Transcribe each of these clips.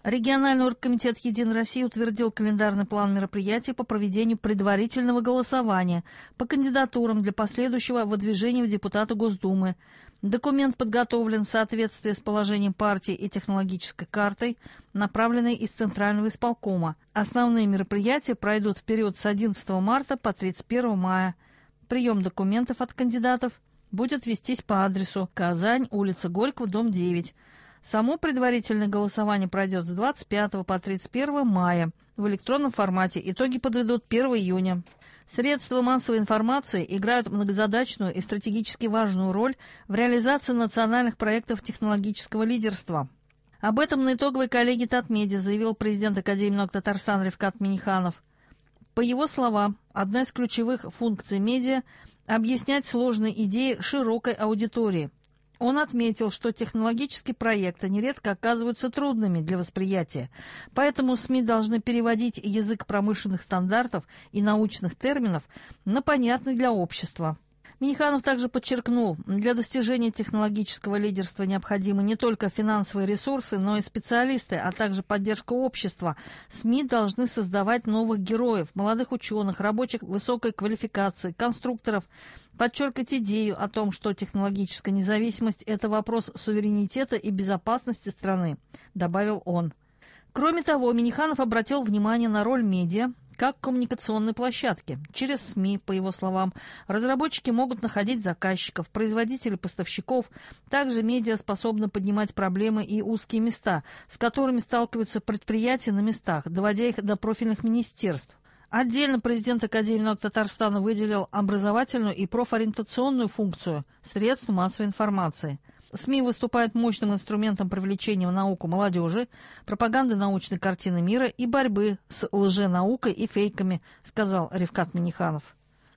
Региональный оргкомитет «Единой России» утвердил календарный план мероприятий по проведению предварительного голосования по кандидатурам для последующего выдвижения в депутаты Госдумы. Документ подготовлен в соответствии с положением партии и технологической картой, направленной из Центрального исполкома. Основные мероприятия пройдут в период с 11 марта по 31 мая. Прием документов от кандидатов будет вестись по адресу Казань, улица Горького, дом 9. Само предварительное голосование пройдет с 25 по 31 мая в электронном формате. Итоги подведут 1 июня. Средства массовой информации играют многозадачную и стратегически важную роль в реализации национальных проектов технологического лидерства. Об этом на итоговой коллегии Татмедиа заявил президент Академии наук Татарстана Рифкат Миниханов. По его словам, одна из ключевых функций медиа – объяснять сложные идеи широкой аудитории. Он отметил, что технологические проекты нередко оказываются трудными для восприятия, поэтому СМИ должны переводить язык промышленных стандартов и научных терминов на понятный для общества. Миниханов также подчеркнул, для достижения технологического лидерства необходимы не только финансовые ресурсы, но и специалисты, а также поддержка общества. СМИ должны создавать новых героев, молодых ученых, рабочих высокой квалификации, конструкторов, подчеркивать идею о том, что технологическая независимость – это вопрос суверенитета и безопасности страны, добавил он. Кроме того, Миниханов обратил внимание на роль медиа как коммуникационной площадки. Через СМИ, по его словам, разработчики могут находить заказчиков, производителей, поставщиков. Также медиа способны поднимать проблемы и узкие места, с которыми сталкиваются предприятия на местах, доводя их до профильных министерств. Отдельно президент Академии наук Татарстана выделил образовательную и профориентационную функцию средств массовой информации. СМИ выступают мощным инструментом привлечения в науку молодежи, пропаганды научной картины мира и борьбы с лженаукой и фейками, сказал Рифкат Миниханов.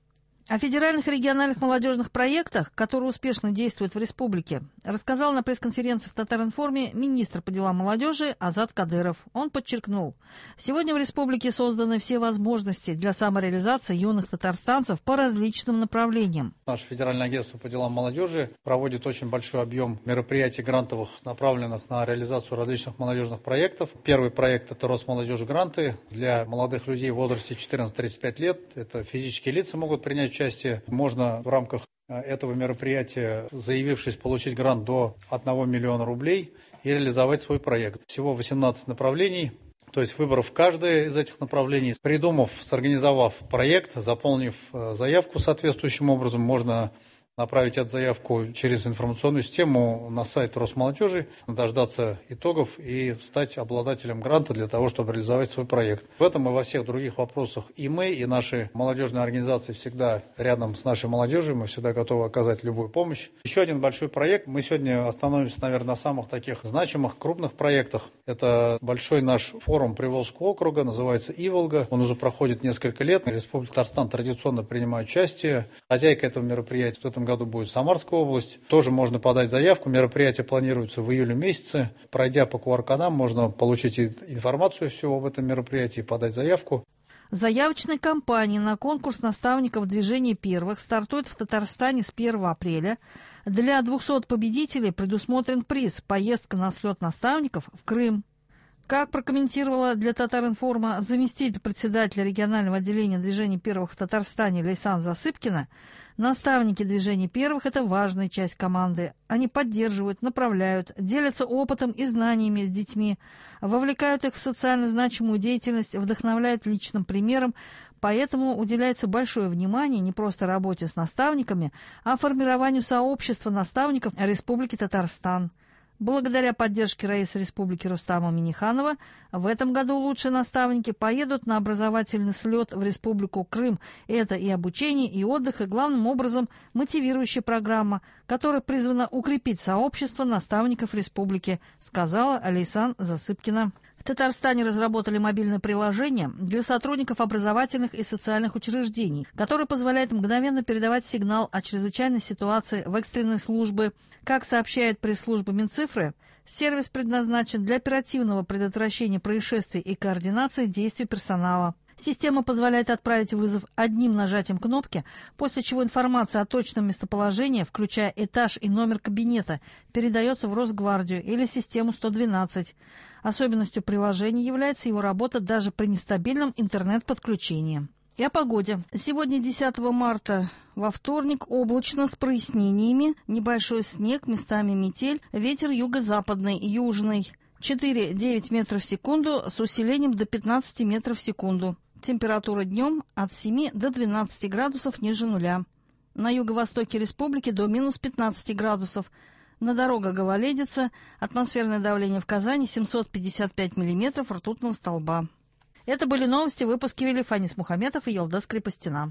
О федеральных и региональных молодежных проектах, которые успешно действуют в республике, рассказал на пресс-конференции в Татаринформе министр по делам молодежи Азат Кадыров. Он подчеркнул, сегодня в республике созданы все возможности для самореализации юных татарстанцев по различным направлениям. Наше федеральное агентство по делам молодежи проводит очень большой объем мероприятий грантовых, направленных на реализацию различных молодежных проектов. Первый проект – это Росмолодежь гранты для молодых людей в возрасте 14-35 лет. Это физические лица могут принять участие. Можно в рамках этого мероприятия, заявившись получить грант до 1 миллиона рублей, и реализовать свой проект. Всего 18 направлений, то есть выбрав каждое из этих направлений, придумав, сорганизовав проект, заполнив заявку соответствующим образом, можно направить эту заявку через информационную систему на сайт Росмолодежи, дождаться итогов и стать обладателем гранта для того, чтобы реализовать свой проект. В этом и во всех других вопросах и мы, и наши молодежные организации всегда рядом с нашей молодежью, мы всегда готовы оказать любую помощь. Еще один большой проект. Мы сегодня остановимся, наверное, на самых таких значимых, крупных проектах. Это большой наш форум Приволжского округа, называется «Иволга». Он уже проходит несколько лет. Республика Татарстан традиционно принимает участие. Хозяйка этого мероприятия в этом году будет Самарская область. Тоже можно подать заявку. Мероприятие планируется в июле месяце. Пройдя по QR-кодам, можно получить информацию всего об этом мероприятии, подать заявку. Заявочная кампания на конкурс наставников движения первых стартует в Татарстане с 1 апреля. Для 200 победителей предусмотрен приз – поездка на слет наставников в Крым. Как прокомментировала для Татаринформа заместитель председателя регионального отделения движения первых в Татарстане Лейсан Засыпкина, наставники движения первых – это важная часть команды. Они поддерживают, направляют, делятся опытом и знаниями с детьми, вовлекают их в социально значимую деятельность, вдохновляют личным примером, поэтому уделяется большое внимание не просто работе с наставниками, а формированию сообщества наставников Республики Татарстан. Благодаря поддержке Раиса Республики Рустама Миниханова в этом году лучшие наставники поедут на образовательный слет в Республику Крым. Это и обучение, и отдых, и главным образом мотивирующая программа, которая призвана укрепить сообщество наставников республики, сказала Лейсан Засыпкина. В Татарстане разработали мобильное приложение для сотрудников образовательных и социальных учреждений, которое позволяет мгновенно передавать сигнал о чрезвычайной ситуации в экстренной службы. Как сообщает пресс-служба Минцифры, сервис предназначен для оперативного предотвращения происшествий и координации действий персонала. Система позволяет отправить вызов одним нажатием кнопки, после чего информация о точном местоположении, включая этаж и номер кабинета, передается в Росгвардию или систему 112. Особенностью приложения является его работа даже при нестабильном интернет-подключении. И о погоде. Сегодня, 10 марта, во вторник, облачно с прояснениями, небольшой снег, местами метель, ветер юго-западный, южный, 4-9 метров в секунду с усилением до 15 метров в секунду. Температура днем от 7 до 12 градусов ниже нуля. На юго-востоке республики до минус 15 градусов. На дорогах гололедица, атмосферное давление в Казани 755 миллиметров ртутного столба. Это были новости, выпуски вели Фанис Мухаметов и Елдас Крепостина.